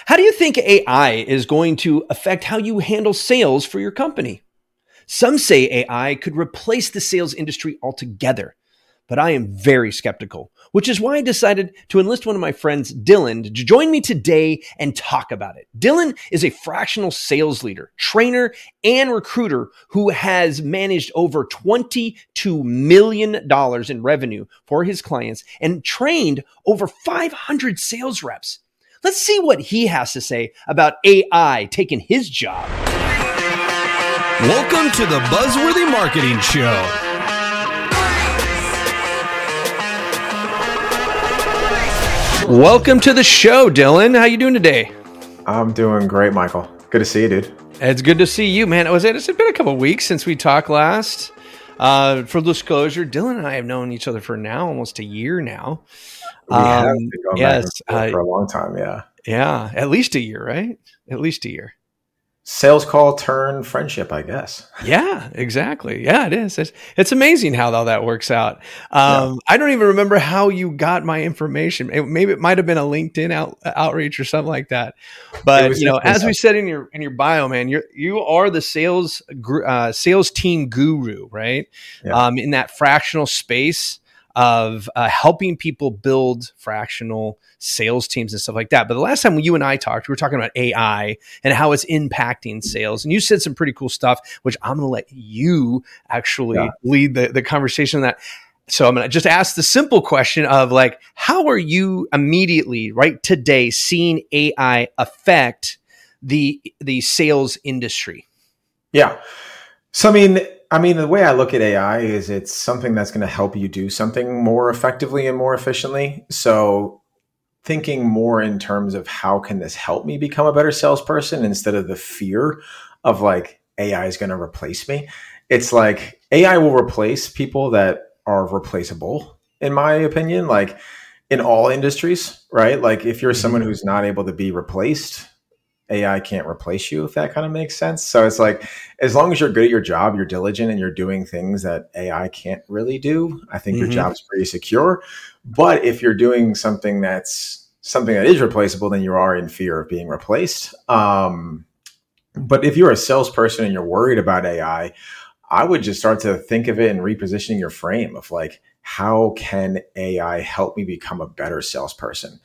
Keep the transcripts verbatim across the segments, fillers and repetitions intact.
How do you think A I is going to affect how you handle sales for your company? Some say A I could replace the sales industry altogether, but I am very skeptical, which is why I decided to enlist one of my friends, Dylan, to join me today and talk about it. Dylan is a fractional sales leader, trainer, and recruiter who has managed over twenty-two million dollars in revenue for his clients and trained over five hundred sales reps. Let's see what he has to say about A I taking his job. Welcome to the Buzzworthy Marketing Show. Welcome to the show, Dylan. How you doing today? I'm doing great, Michael. Good to see you, dude. It's good to see you, man. It was it's been a couple of weeks since we talked last. Uh, for disclosure, Dylan and I have known each other for now almost a year now. We have Um, been going yes, back and forth uh, for a long time, yeah. Yeah, at least a year, right? At least a year. Sales call turn friendship, I guess. Yeah, exactly. Yeah, it is. It's, it's amazing how all that works out. Um, Yeah. I don't even remember how you got my information. It, maybe it might have been a LinkedIn out, outreach or something like that. It But was you know, definitely as we said in your in your bio, man, you're you are the sales gr- uh, sales team guru, right? Yeah. Um, in that fractional space of uh, helping people build fractional sales teams and stuff like that. But the last time you and I talked, we were talking about A I and how it's impacting sales. And you said some pretty cool stuff, which I'm going to let you actually Yeah. lead the, the conversation on that. So I'm going to just ask the simple question of like, how are you immediately, right today, seeing A I affect the the sales industry? Yeah. So, I mean, I mean, the way I look at A I is it's something that's going to help you do something more effectively and more efficiently. So thinking more in terms of how can this help me become a better salesperson instead of the fear of like A I is going to replace me. It's like A I will replace people that are replaceable, in my opinion, like in all industries, right? Like if you're someone who's not able to be replaced, A I can't replace you, if that kind of makes sense. So it's like, as long as you're good at your job, you're diligent and you're doing things that A I can't really do, I think your Mhm. job's pretty secure. But if you're doing something that's something that is replaceable, then you are in fear of being replaced. Um, but if you're a salesperson and you're worried about A I, I would just start to think of it and repositioning your frame of like, how can A I help me become a better salesperson?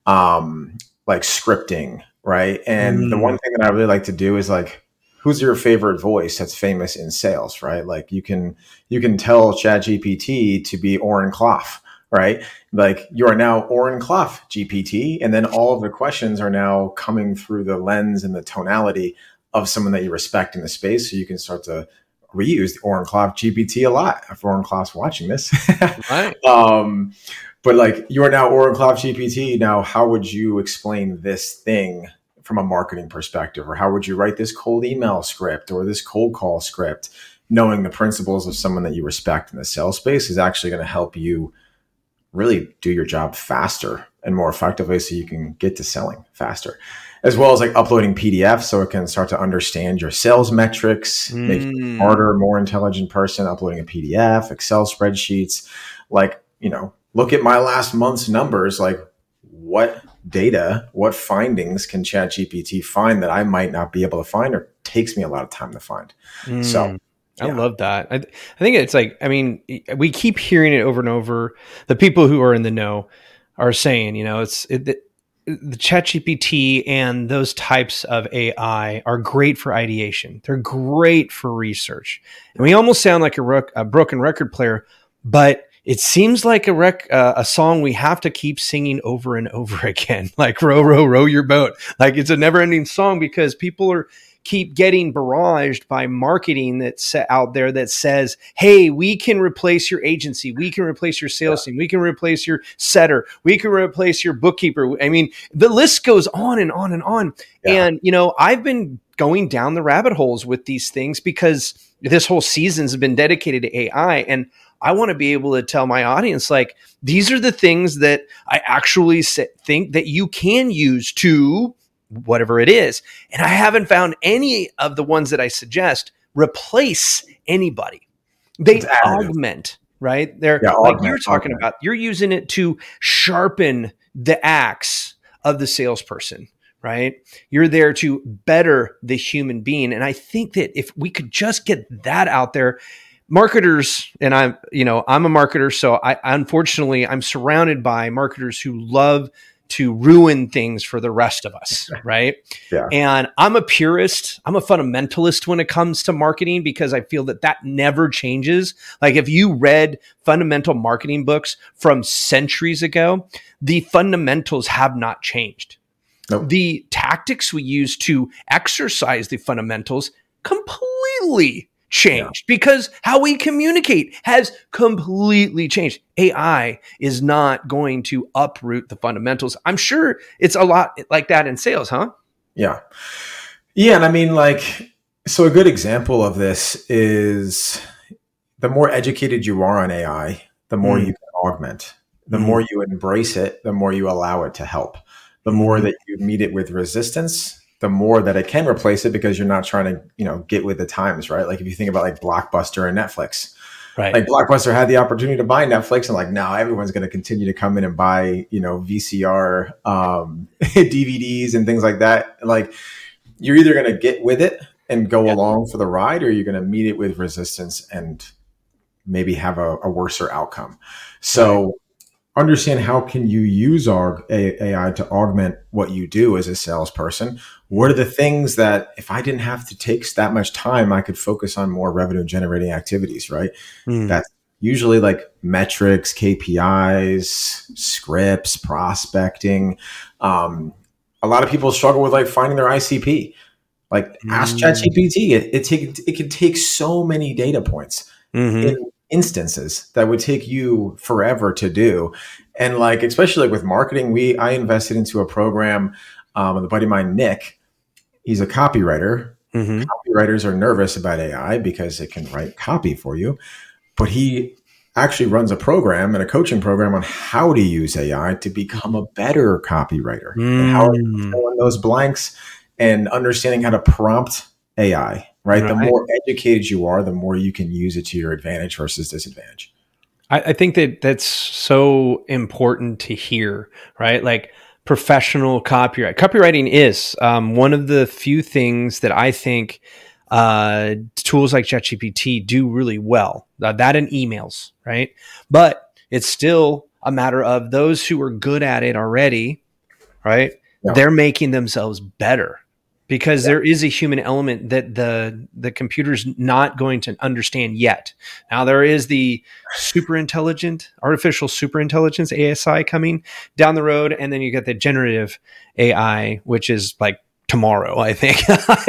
Um, like scripting, right? And Mm. the one thing that I really like to do is like, who's your favorite voice that's famous in sales, right? Like you can you can tell ChatGPT to be Oren Clough, right? Like you are now Oren Clough G P T, and then all of the questions are now coming through the lens and the tonality of someone that you respect in the space. So you can start to reuse the Oren Clough G P T a lot if Oren Clough's watching this. Right. um, but like you are now Oren Clough G P T. Now, how would you explain this thing from a marketing perspective? Or how would you write this cold email script or this cold call script? Knowing the principles of someone that you respect in the sales space is actually going to help you really do your job faster and more effectively so you can get to selling faster. As well as like uploading P D Fs so it can start to understand your sales metrics, Mm. make you a smarter, more intelligent person, uploading a P D F, Excel spreadsheets. Like, you know, look at my last month's numbers. Like what data, what findings can ChatGPT find that I might not be able to find or takes me a lot of time to find? Mm. So I yeah. love that. I, I think it's like, I mean, we keep hearing it over and over. The people who are in the know are saying, you know, it's it, the, the ChatGPT and those types of A I are great for ideation. They're great for research. And we almost sound like a, rec- a broken record player, but it seems like a rec- uh, a song we have to keep singing over and over again, like row, row, row your boat. Like it's a never ending song because people are keep getting barraged by marketing that's out there that says, hey, we can replace your agency. We can replace your sales team. We can replace your setter. We can replace your bookkeeper. I mean, the list goes on and on and on. Yeah. And, you know, I've been going down the rabbit holes with these things because this whole season's been dedicated to A I. And I want to be able to tell my audience, like, these are the things that I actually think that you can use to whatever it is. And I haven't found any of the ones that I suggest replace anybody. They augment, right? They're Yeah, like augment, you're talking augment. about, you're using it to sharpen the axe of the salesperson, right? You're there to better the human being. And I think that if we could just get that out there, marketers, and I'm, you know, I'm a marketer, so I unfortunately I'm surrounded by marketers who love to ruin things for the rest of us, right? Yeah. And I'm a purist. I'm a fundamentalist when it comes to marketing because I feel that that never changes. Like if you read fundamental marketing books from centuries ago, the fundamentals have not changed. Nope. The tactics we use to exercise the fundamentals completely changed yeah. because how we communicate has completely changed. A I is not going to uproot the fundamentals. I'm sure it's a lot like that in sales, huh? Yeah. Yeah. And I mean, like, so a good example of this is the more educated you are on A I, the more mm. you can augment. The mm. more you embrace it, the more you allow it to help. The more that you meet it with resistance, the more that it can replace it because you're not trying to, you know, get with the times, right? Like if you think about like Blockbuster and Netflix, right? Like Blockbuster had the opportunity to buy Netflix and like now everyone's going to continue to come in and buy, you know, V C R, um, D V Ds and things like that. Like you're either going to get with it and go yeah. along for the ride or you're going to meet it with resistance and maybe have a, a worser outcome. So right. understand how can you use our A I to augment what you do as a salesperson? What are the things that if I didn't have to take that much time, I could focus on more revenue generating activities, right? Mm. That's usually like metrics, K P Is, scripts, prospecting. Um, a lot of people struggle with like finding their I C P. Like mm. ask ChatGPT. It, it, take, it can take so many data points mm-hmm. in instances that would take you forever to do. And like, especially like with marketing, we, I invested into a program um, with a buddy of mine, Nick. He's a copywriter. Mm-hmm. Copywriters are nervous about A I because it can write copy for you, but he actually runs a program and a coaching program on how to use A I to become a better copywriter mm. and how to fill in those blanks and understanding how to prompt A I. Right? right. The more educated you are, the more you can use it to your advantage versus disadvantage. I, I think that that's so important to hear, right? Like professional copyright. Copywriting is um, one of the few things that I think uh, tools like ChatGPT do really well. Uh, that and emails, right? But it's still a matter of those who are good at it already, right? Yeah. They're making themselves better. Because yeah. there is a human element that the the computer's not going to understand yet. Now there is the super intelligent, artificial super intelligence, A S I coming down the road, and then you get the generative A I, which is like tomorrow, I think.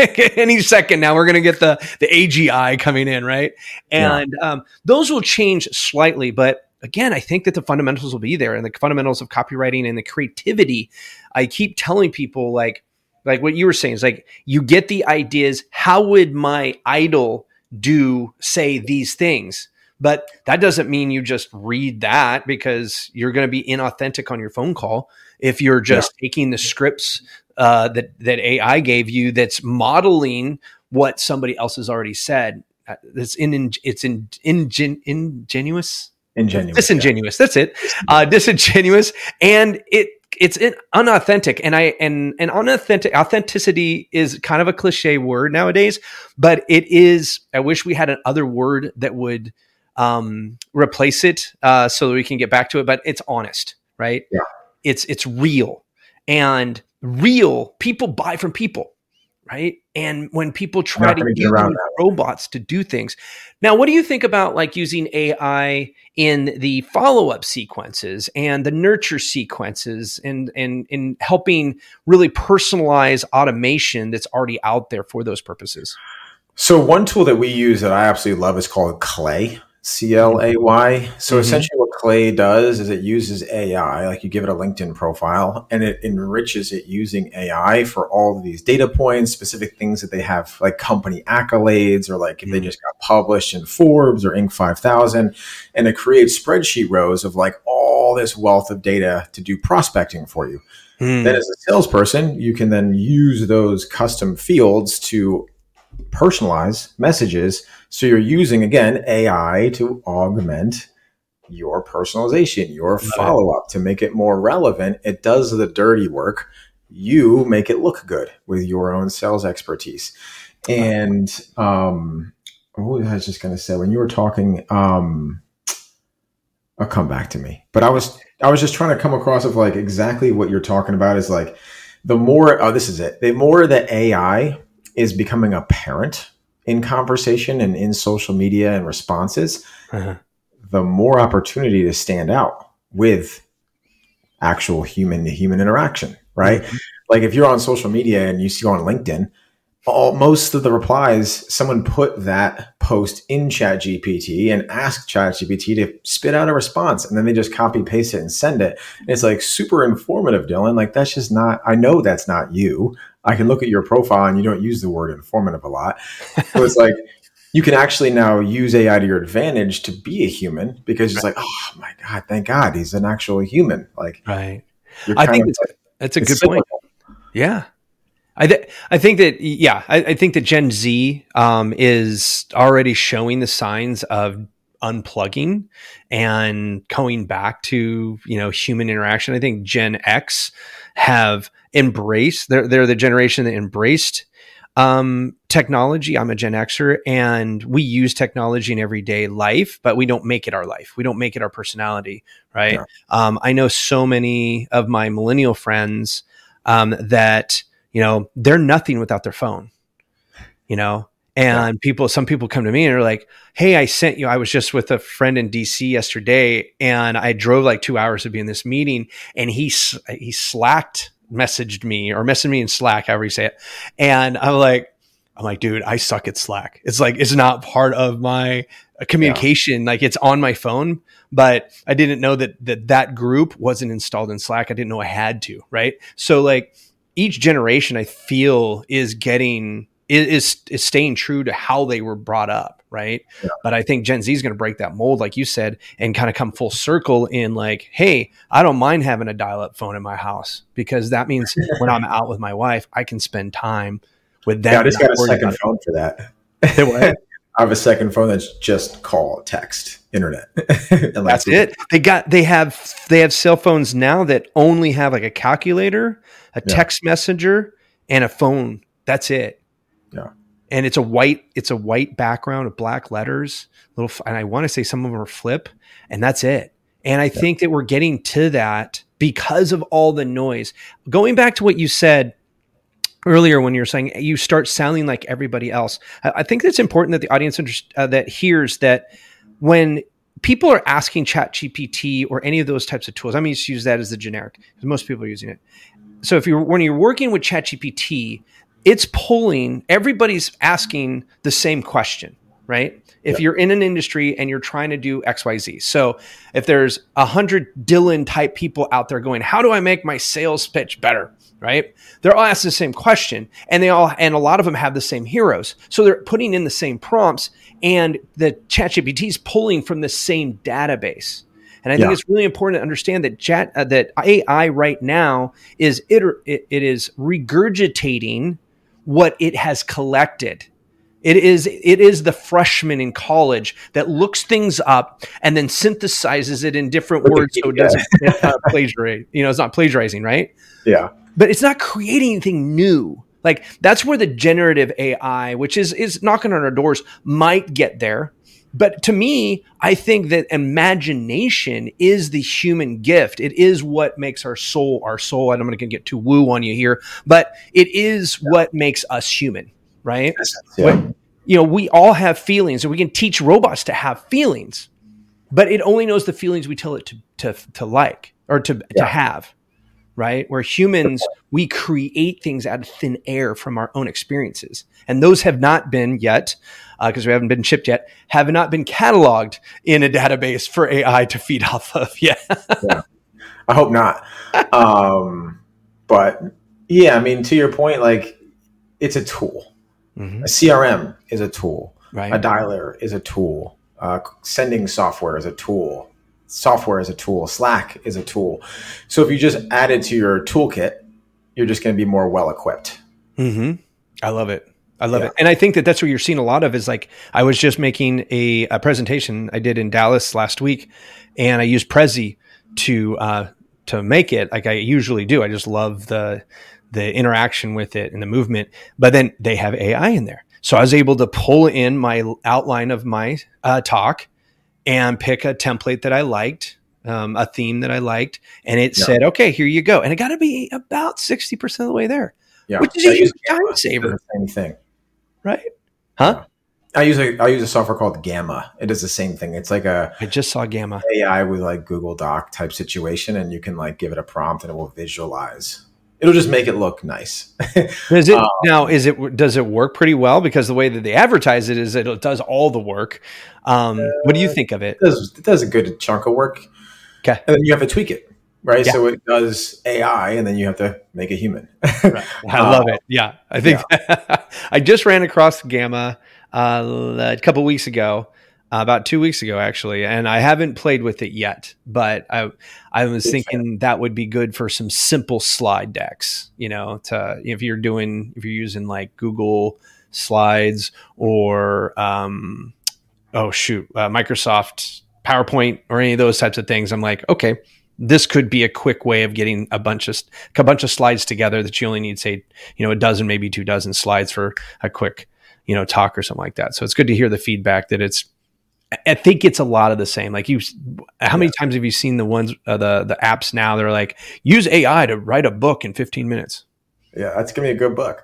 Any second now, we're going to get the the A G I coming in, right? And yeah. um, those will change slightly, but again, I think that the fundamentals will be there, and the fundamentals of copywriting and the creativity. I keep telling people like. Like what you were saying is like, you get the ideas. How would my idol do, say these things? But that doesn't mean you just read that because you're going to be inauthentic on your phone call. If you're just yeah. taking the scripts uh, that, that A I gave you, that's modeling what somebody else has already said. Uh, it's in, it's in, ingen, ingenuous, ingenuous, disingenuous. Yeah. That's it. Uh, disingenuous. And it, It's an unauthentic, and I and and unauthentic authenticity is kind of a cliche word nowadays, but it is. I wish we had another word that would um, replace it, uh, so that we can get back to it. But it's honest, right? Yeah. It's it's real, and real people buy from people, right? And when people try to use robots to do things, now what do you think about like using A I in the follow-up sequences and the nurture sequences and and in helping really personalize automation that's already out there for those purposes? So one tool that we use that I absolutely love is called Clay, C L A Y. So mm-hmm. essentially what Clay does is it uses A I, like you give it a LinkedIn profile, and it enriches it using A I for all of these data points, specific things that they have, like company accolades, or like if mm-hmm. they just got published in Forbes or Inc five thousand, and it creates spreadsheet rows of like all this wealth of data to do prospecting for you. Mm-hmm. Then as a salesperson, you can then use those custom fields to personalize messages. So you're using, again, A I to augment your personalization, your follow-up to make it more relevant. It does the dirty work. you make it look good with your own sales expertise. And um, what was I just going to say when you were talking? Um, I'll come back to me. But I was I was just trying to come across of like exactly what you're talking about is like the more oh this is it the more that A I is becoming apparent in conversation and in social media and responses, uh-huh. the more opportunity to stand out with actual human to human interaction, right? Mm-hmm. Like if you're on social media and you see on LinkedIn, all, most of the replies, someone put that post in ChatGPT and asked ChatGPT to spit out a response, and then they just copy paste it and send it. And it's like super informative, Dylan. Like that's just not, I know that's not you. I can look at your profile and you don't use the word informative a lot. So it's like, you can actually now use A I to your advantage to be a human because it's right. like, oh my God, thank God he's an actual human. Like, right. I think it's, like, that's a good cyclical. point. Yeah. I, th- I think that, yeah, I, I think that Gen Z um, is already showing the signs of unplugging and going back to, you know, human interaction. I think Gen X have embraced, they're, they're the generation that embraced um, technology. I'm a Gen Xer, and we use technology in everyday life, but we don't make it our life. We don't make it our personality, right? Yeah. Um, I know so many of my millennial friends um, that, you know, they're nothing without their phone, you know, and yeah. people, some people come to me and are like, hey, I sent you, I was just with a friend in D C yesterday and I drove like two hours to be in this meeting, and he, he slacked messaged me or messaged me in Slack, however you say it. And I'm like, I'm like, dude, I suck at Slack. It's like, it's not part of my communication. Yeah. Like it's on my phone, but I didn't know that, that that group wasn't installed in Slack. I didn't know I had to, right? So like, each generation I feel is getting, is, is staying true to how they were brought up. Right. Yeah. But I think Gen Z is going to break that mold, like you said, and kind of come full circle in like, hey, I don't mind having a dial up phone in my house because that means when I'm out with my wife, I can spend time with them. Yeah, I just got a second phone for that. I have a second phone that's just call, text, internet. And that's it. They got, they have, they have cell phones now that only have like a calculator, a yeah. text messenger, and a phone. That's it. Yeah. And it's a white, it's a white background of black letters, little, and I want to say some of them are flip, and that's it. And I yeah. think that we're getting to that because of all the noise. Going back to what you said earlier when you're saying you start sounding like everybody else, I, I think it's important that the audience under, uh, that hears that when people are asking ChatGPT or any of those types of tools, I'm going to use that as the generic because most people are using it. So if you're, when you're working with ChatGPT, it's pulling, everybody's asking the same question, right? If yeah. you're in an industry and you're trying to do X Y Z. So if there's a hundred Dylan type people out there going, how do I make my sales pitch better? Right? They're all asked the same question, and they all, and a lot of them have the same heroes. So they're putting in the same prompts, and the ChatGPT is pulling from the same database. And I think yeah. it's really important to understand that chat, uh, that A I right now is iter- it, it is regurgitating what it has collected. It is it is the freshman in college that looks things up and then synthesizes it in different words so it doesn't uh, plagiarize. You know, it's not plagiarizing, right? Yeah. But it's not creating anything new. Like that's where the generative A I, which is is knocking on our doors, might get there. But to me, I think that imagination is the human gift. It is what makes our soul our soul. And I'm going to get too woo on you here, but it is yeah. what makes us human, right? Yeah. What, you know, we all have feelings, and we can teach robots to have feelings, but it only knows the feelings we tell it to to to like or to yeah. to have. Right? Where humans, we create things out of thin air from our own experiences. And those have not been yet, because uh, we haven't been shipped yet, have not been cataloged in a database for A I to feed off of yet. yeah. I hope not. Um, but yeah, I mean, to your point, like it's a tool. Mm-hmm. A C R M is a tool. Right. A dialer is a tool. Uh, sending software is a tool. Software is a tool. Slack is a tool. So if you just add it to your toolkit, you're just going to be more well-equipped. Mm-hmm. I love it. I love yeah. it. And I think that that's what you're seeing a lot of is like, I was just making a, a presentation I did in Dallas last week, and I used Prezi to, uh, to make it like I usually do. I just love the, the interaction with it and the movement, but then they have A I in there. So I was able to pull in my outline of my uh, talk and pick a template that I liked, um, a theme that I liked, and it yeah. said, okay, here you go. And it got to be about sixty percent of the way there, yeah. which is I a huge time saver. Same thing. Right? Huh? I use a I use a software called Gamma. It does the same thing. It's like a I just saw Gamma A I with like Google Doc type situation, and you can like give it a prompt and it will visualize. It'll just make it look nice. Is it um, now? Is it does it work pretty well? Because the way that they advertise it is that it does all the work. Um, uh, what do you think of it? It does, it does a good chunk of work. Okay, and then you have to tweak it, right? Yeah. So it does A I, and then you have to make a human. Right. I uh, love it. Yeah, I think yeah. I just ran across Gamma uh, a couple weeks ago. Uh, about two weeks ago, actually, and I haven't played with it yet. But I, I was thinking that would be good for some simple slide decks. You know, to if you're doing if you're using like Google Slides or um, oh shoot, uh, Microsoft PowerPoint or any of those types of things. I'm like, okay, this could be a quick way of getting a bunch of a bunch of slides together that you only need, say, you know, a dozen, maybe two dozen slides for a quick, you know, talk or something like that. So it's good to hear the feedback that it's. I think it's a lot of the same. Like you, how many times have you seen the ones, uh, the the apps now? They're like, use A I to write a book in fifteen minutes. Yeah, that's gonna be a good book.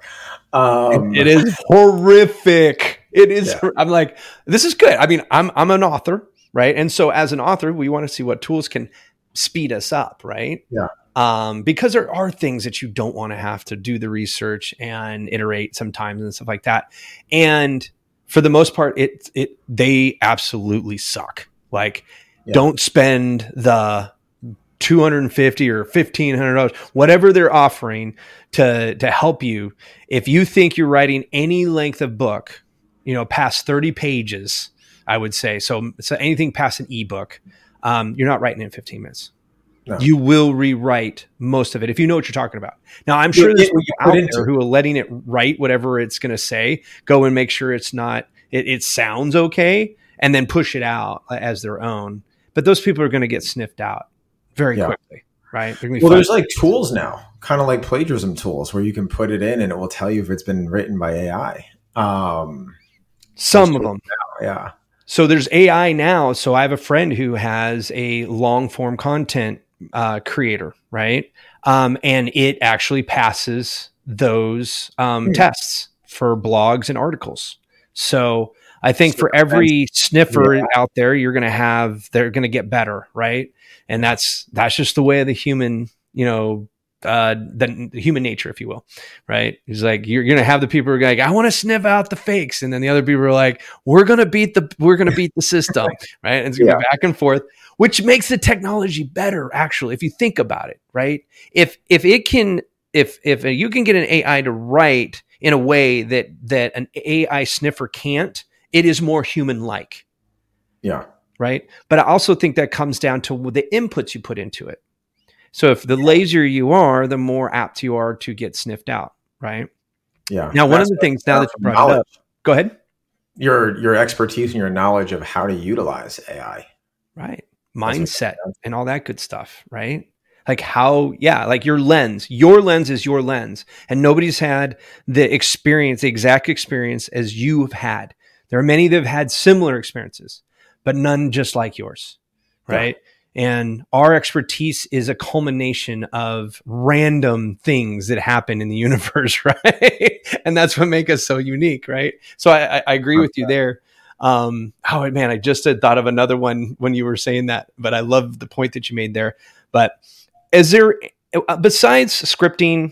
Um, it, it is horrific. It is. Yeah. I'm like, this is good. I mean, I'm I'm an author, right? And so as an author, we want to see what tools can speed us up, right? Yeah. Um, because there are things that you don't want to have to do the research and iterate sometimes and stuff like that, and for the most part, it it they absolutely suck. Like, yeah. Don't spend the two hundred fifty dollars or fifteen hundred dollars, whatever they're offering to to help you. If you think you're writing any length of book, you know, past thirty pages, I would say so. So anything past an ebook, um, you're not writing in fifteen minutes. No. You will rewrite most of it if you know what you're talking about. Now, I'm sure there's people out there who are letting it write whatever it's going to say, go and make sure it's not, it, it sounds okay, and then push it out as their own. But those people are going to get sniffed out very yeah. quickly, right? Well, fun. There's like tools now, kind of like plagiarism tools, where you can put it in and it will tell you if it's been written by A I. Um, Some of them. Now, yeah. So there's A I now. So I have a friend who has a long form content uh, creator, right? Um, and it actually passes those um, hmm. tests for blogs and articles. So I think so for every sniffer yeah. out there, you're going to have, they're going to get better, right? And that's that's just the way of the human, you know, uh, the, the human nature, if you will, right? It's like you're going to have the people who are like, I want to sniff out the fakes, and then the other people are like, we're going to beat the we're going to beat the system, right? And it's going to yeah. be back and forth, which makes the technology better, actually, if you think about it, right? If if it can, if if you can get an A I to write in a way that that an A I sniffer can't, it is more human-like. Yeah. Right. But I also think that comes down to the inputs you put into it. So if the lazier you are, the more apt you are to get sniffed out. Right. Yeah. Now, one That's of the things now that you brought it up, go ahead. Your, your expertise and your knowledge of how to utilize A I. Right. Mindset and all that good stuff. Right. Like how, yeah, like your lens, your lens is your lens, and nobody's had the experience, the exact experience as you have had. There are many that have had similar experiences, but none just like yours, right? Yeah. And our expertise is a culmination of random things that happen in the universe, right? And that's what makes us so unique, right? So I, I agree with you there. Um, oh man, I just had thought of another one when you were saying that, but I love the point that you made there. But is there, besides scripting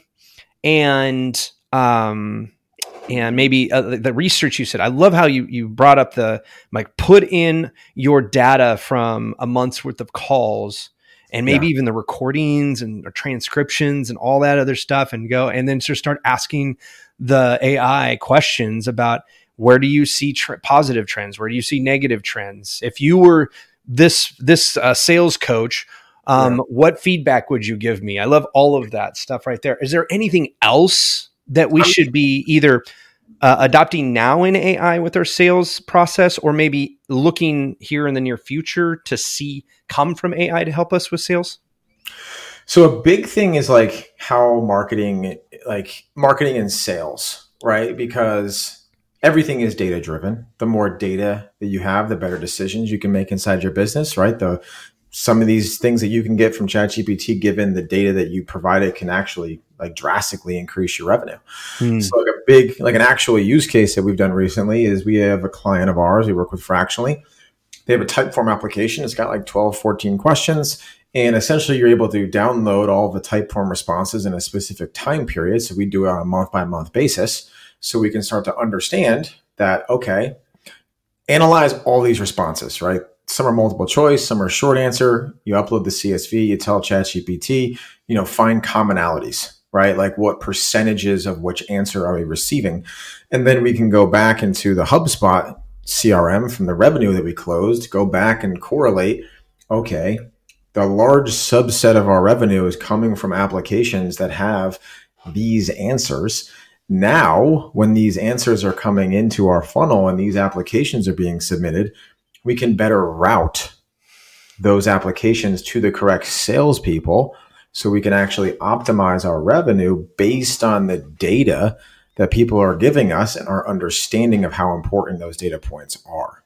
and um, and maybe uh, the research you said, I love how you you brought up the, like, put in your data from a month's worth of calls and maybe yeah. even the recordings and transcriptions and all that other stuff, and go, and then just start asking the A I questions about, where do you see tr- positive trends? Where do you see negative trends? If you were this, this uh, sales coach, um, yeah. what feedback would you give me? I love all of that stuff right there. Is there anything else that we should be either uh, adopting now in A I with our sales process, or maybe looking here in the near future to see come from A I to help us with sales? So a big thing is like how marketing, like marketing and sales, right? Because everything is data driven. The more data that you have, the better decisions you can make inside your business, right? The some of these things that you can get from ChatGPT, given the data that you provided, can actually like drastically increase your revenue. Hmm. So like a big, like an actual use case that we've done recently is we have a client of ours we work with fractionally. They have a Typeform application. It's got like twelve, fourteen questions. And essentially you're able to download all the Typeform responses in a specific time period. So we do it on a month by month basis. So we can start to understand that, okay, analyze all these responses, right? Some are multiple choice, some are short answer. You upload the C S V, you tell ChatGPT, you know, find commonalities, right? Like what percentages of which answer are we receiving? And then we can go back into the HubSpot C R M from the revenue that we closed, go back and correlate, okay, the large subset of our revenue is coming from applications that have these answers. Now, when these answers are coming into our funnel and these applications are being submitted, we can better route those applications to the correct salespeople so we can actually optimize our revenue based on the data that people are giving us and our understanding of how important those data points are.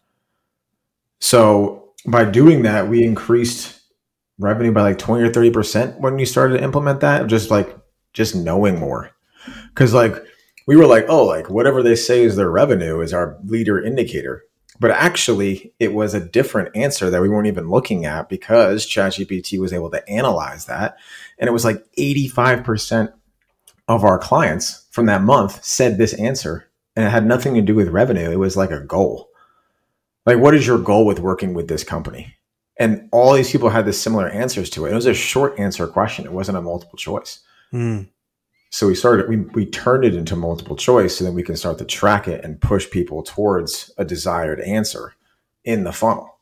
So by doing that, we increased revenue by like twenty or thirty percent when we started to implement that, just like just knowing more. Because like we were like, oh, like whatever they say is their revenue is our leader indicator. But actually, it was a different answer that we weren't even looking at because ChatGPT was able to analyze that. And it was like eighty-five percent of our clients from that month said this answer. And it had nothing to do with revenue. It was like a goal. Like, what is your goal with working with this company? And all these people had this similar answers to it. It was a short answer question. It wasn't a multiple choice. Mm. So we started, we, we turned it into multiple choice so then we can start to track it and push people towards a desired answer in the funnel.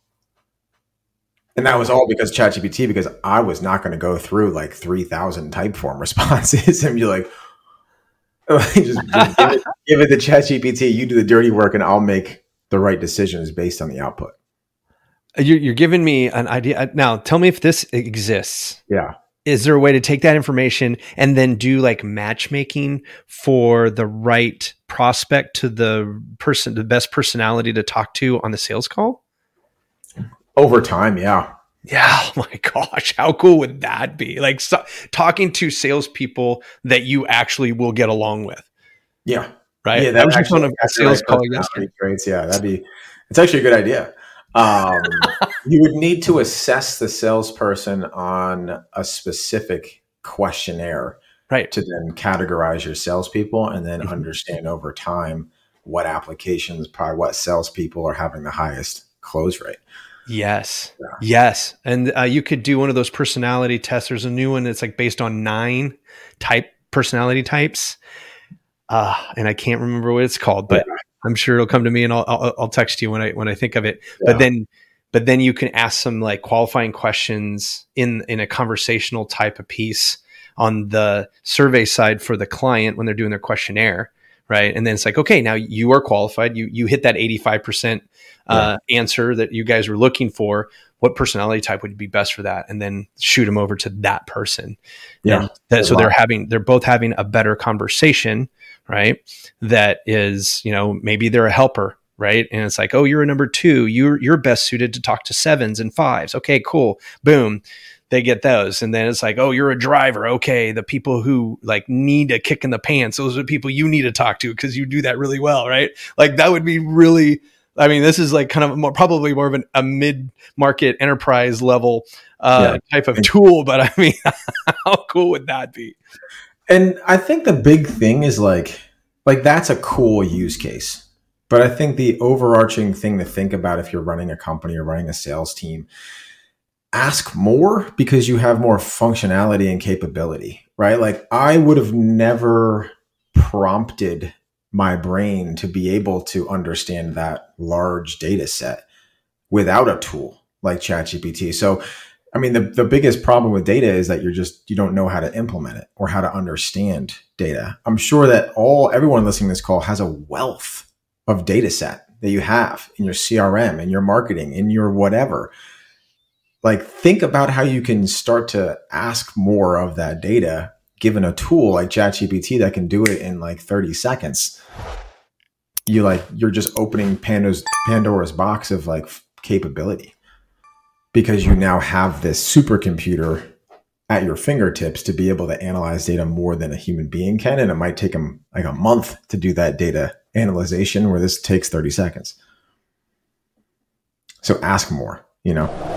And that was all because ChatGPT, because I was not going to go through like three thousand Typeform responses and be like, just, just give, it, give it to ChatGPT, you do the dirty work and I'll make the right decisions based on the output. You're, you're giving me an idea. Now, tell me if this exists. Yeah. Is there a way to take that information and then do like matchmaking for the right prospect to the person, the best personality to talk to on the sales call? Over time, yeah. Yeah. Oh my gosh. How cool would that be? Like so, talking to salespeople that you actually will get along with. Yeah. Right. Yeah, that was just on a sales call yesterday. Traits. Yeah. That'd be, it's actually a good idea. Um, you would need to assess the salesperson on a specific questionnaire, right, to then categorize your salespeople and then mm-hmm. understand over time what applications, probably what salespeople are having the highest close rate. Yes. Yeah. Yes. And uh, you could do one of those personality tests. There's a new one that's like based on nine type personality types. Uh, and I can't remember what it's called, but yeah. I'm sure it'll come to me and I'll, I'll, I'll text you when I, when I think of it, yeah. but then, but then you can ask some like qualifying questions in, in a conversational type of piece on the survey side for the client when they're doing their questionnaire. Right. And then it's like, okay, now you are qualified. You, you hit that eighty-five percent uh, yeah. answer that you guys were looking for. What personality type would be best for that? And then shoot them over to that person. Yeah. That, so they're having, they're both having a better conversation, right? That is, you know, maybe they're a helper, right? And it's like, oh, you're a number two. You're, you're best suited to talk to sevens and fives. Okay, cool. Boom. They get those. And then it's like, oh, you're a driver. Okay. The people who like need a kick in the pants, those are the people you need to talk to because you do that really well, right? Like that would be really, I mean, this is like kind of more, probably more of an, a mid-market enterprise level uh, yeah. type of tool. But I mean, how cool would that be? And I think the big thing is like, like that's a cool use case. But I think the overarching thing to think about if you're running a company or running a sales team, ask more because you have more functionality and capability, right? Like I would have never prompted my brain to be able to understand that large data set without a tool like ChatGPT. So, I mean, the, the biggest problem with data is that you're just, you don't know how to implement it or how to understand data. I'm sure that all, everyone listening to this call has a wealth of data set that you have in your C R M, in your marketing, in your whatever. like think about how you can start to ask more of that data given a tool like ChatGPT that can do it in like thirty seconds. You like, you're just opening Pandora's, Pandora's box of like capability, because you now have this supercomputer at your fingertips to be able to analyze data more than a human being can. And it might take them like a month to do that data analyzation, where this takes thirty seconds. So ask more, you know?